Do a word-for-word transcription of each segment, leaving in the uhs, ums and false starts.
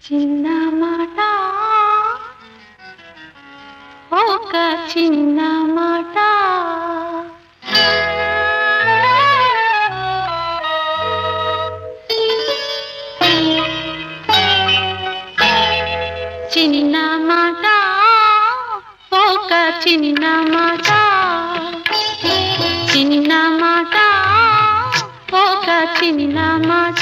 చిన్న మాట ఒక చిన్న మాట చిన్న మాట ఒక చిన్న మాట చిన్న మాట ఒక చిన్న మాట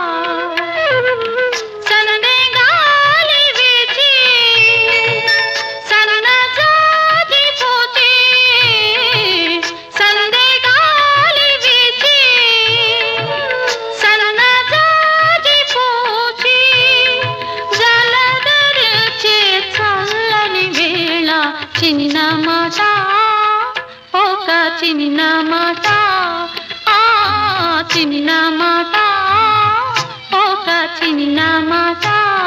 చిన్న మాట ఒక చిన్న మాట ఆ చిన్న మాట ఒక చిన్న మాట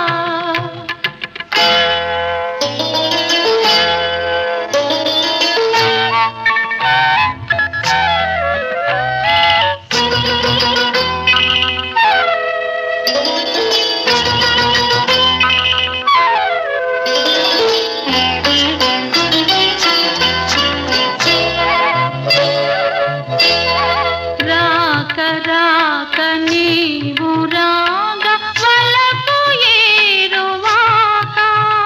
రాక నీవు రాగ వలపు ఏరువాక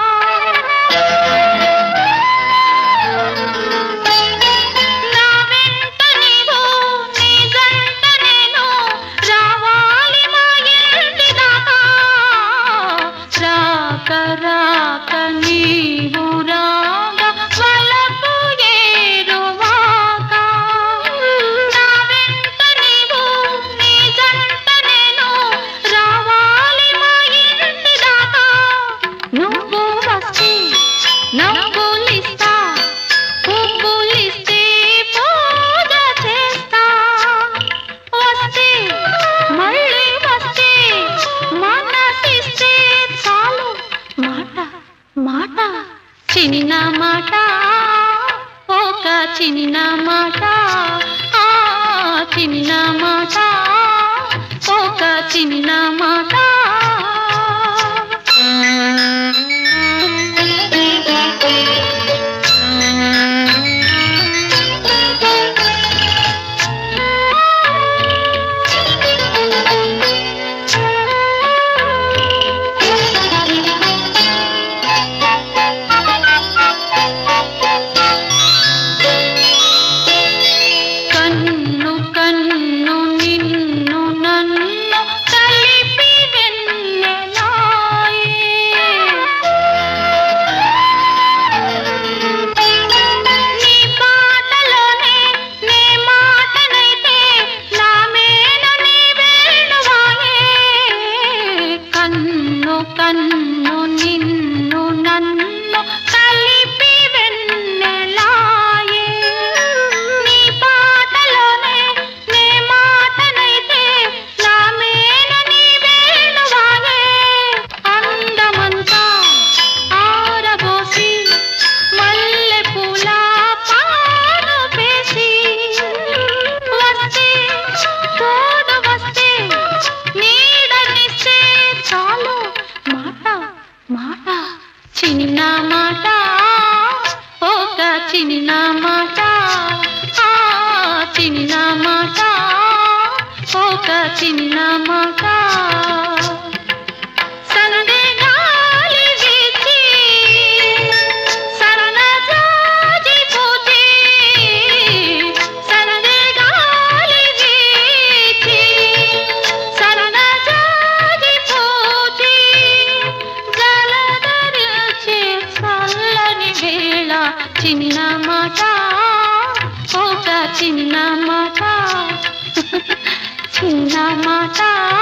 నా వెంట నీవు నీ జంట నేను రావాలి మా ఇంటి దాకా రాక రాక నీవు రాగ వలపు ఏరువాక నవ్వులిస్తా పువ్వులిస్తే పూజ చేస్తా వస్తే మళ్ళీ వస్తే మనసిస్తే చాలు మాట మాట చిన్న మాట ఒక చిన్న మాట ఆ చిన్న మాట ఒక చిన్న మాట కన్ను కన్ను నిన్ను నన్ను కలిపి వెన్నెలాయే నీ పాటలోనే నే మాటనైతే నా మేను నీ వేణువాయే కన్ను కన్ను నిన్ను నన్ను కలిపి వెన్నెలాయే నీ పాటలోనే నే మాటనైతే నా మేను నీ వేణువాయే అందమంతా ఆరబోసి మల్లె పూల పాను వేసి వస్తే తోడు వస్తే నీడనిస్తే చాలు మాట మాట చిన్న మాట ఒక చిన్న మాట ఆ చిన్న మాట ఒక చిన్న మాట సందే గాలి వీచి సన్నజాజి పూచి సందే గాలి వీచి సన్నజాజి పూచి జలధరించే చల్లని వేళ చిన్న మాట ఒక చిన్న మాట చిన్న మాట